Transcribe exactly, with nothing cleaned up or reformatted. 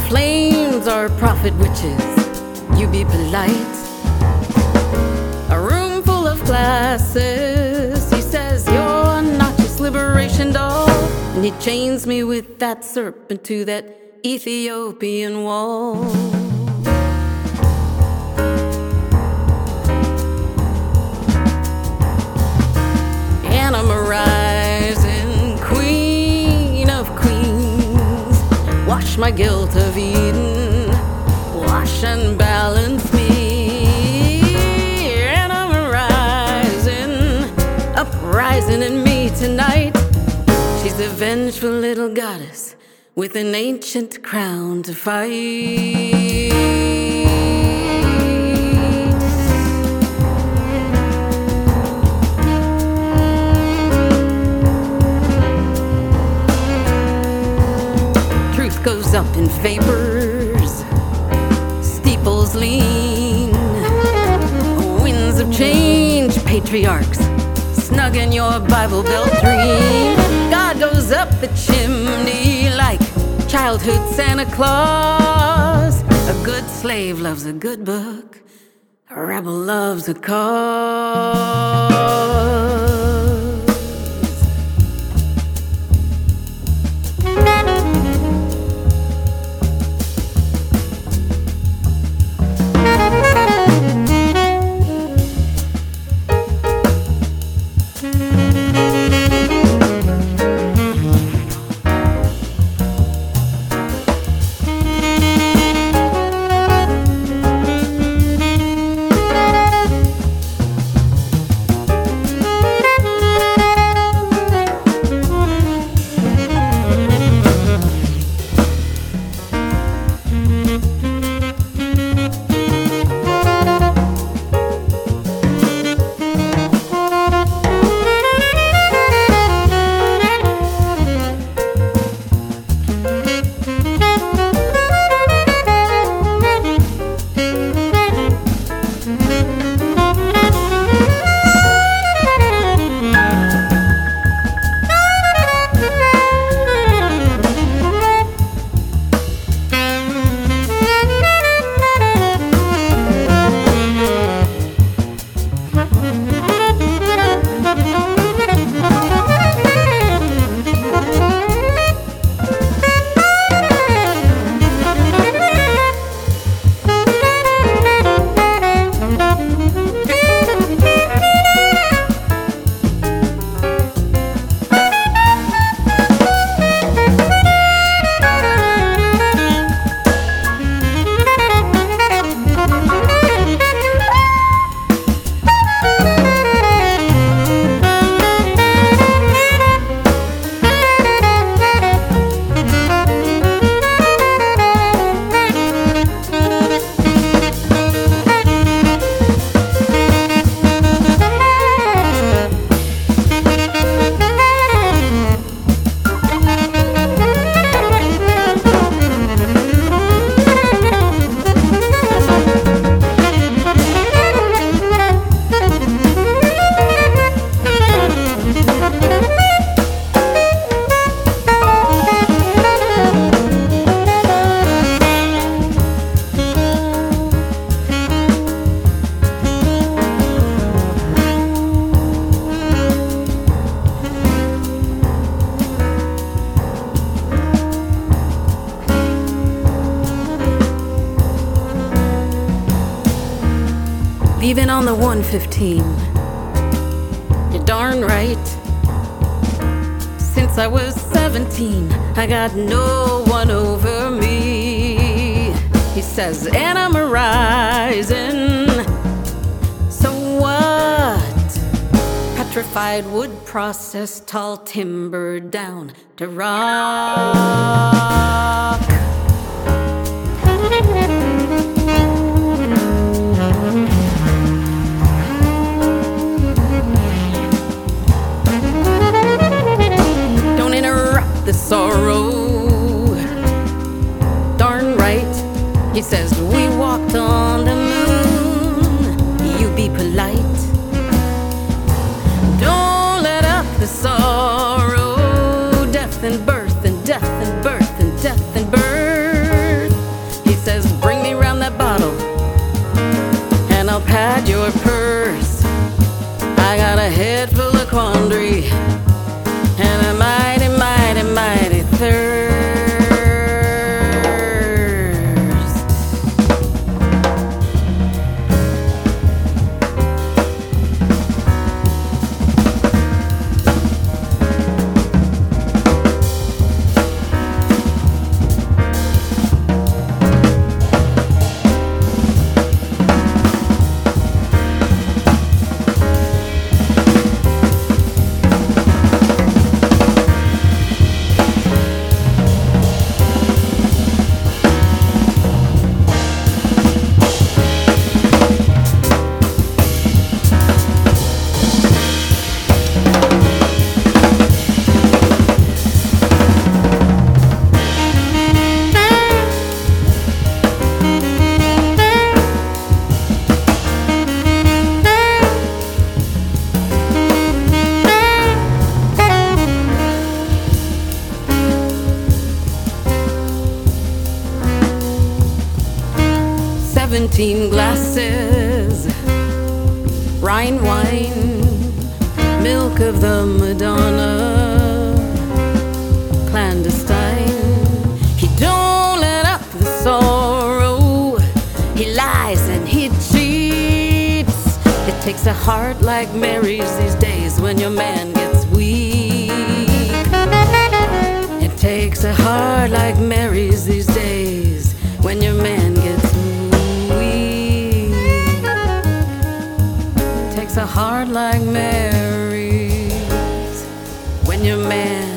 flames are prophet witches, you be polite. A room full of glasses, he says you're not just liberation doll, and he chains me with that serpent to that Ethiopian wall. And I'm a rising queen of queens, wash my guilt of Eden, wash and balance me. And I'm a rising, uprising in me tonight. She's a vengeful little goddess with an ancient crown to fight. Truth goes up in vapors, steeples lean, winds of change, patriarchs snug in your Bible Belt dream. God goes up the chimney like childhood Santa Claus. A good slave loves a good book, a rebel loves a cause. Leaving on the one fifteen. You're darn right. Since I was seventeen, I got no one over me. He says, and I'm a rising. So what? Petrified wood process, tall timber down to rock. The sorrow, darn right. He says we walked on the moon, you be polite. Don't let up the sorrow, death and birth and death and birth and death and birth. a head full of quandary and a mighty, mighty, mighty thirst. Seventeen glasses, Rhine wine, milk of the Madonna, clandestine. He don't let up the sorrow, he lies and he cheats. It takes a heart like Mary's these days when your man gets weak. It takes a heart like Mary's these days when your man gets weak. A heart like Mary's when your man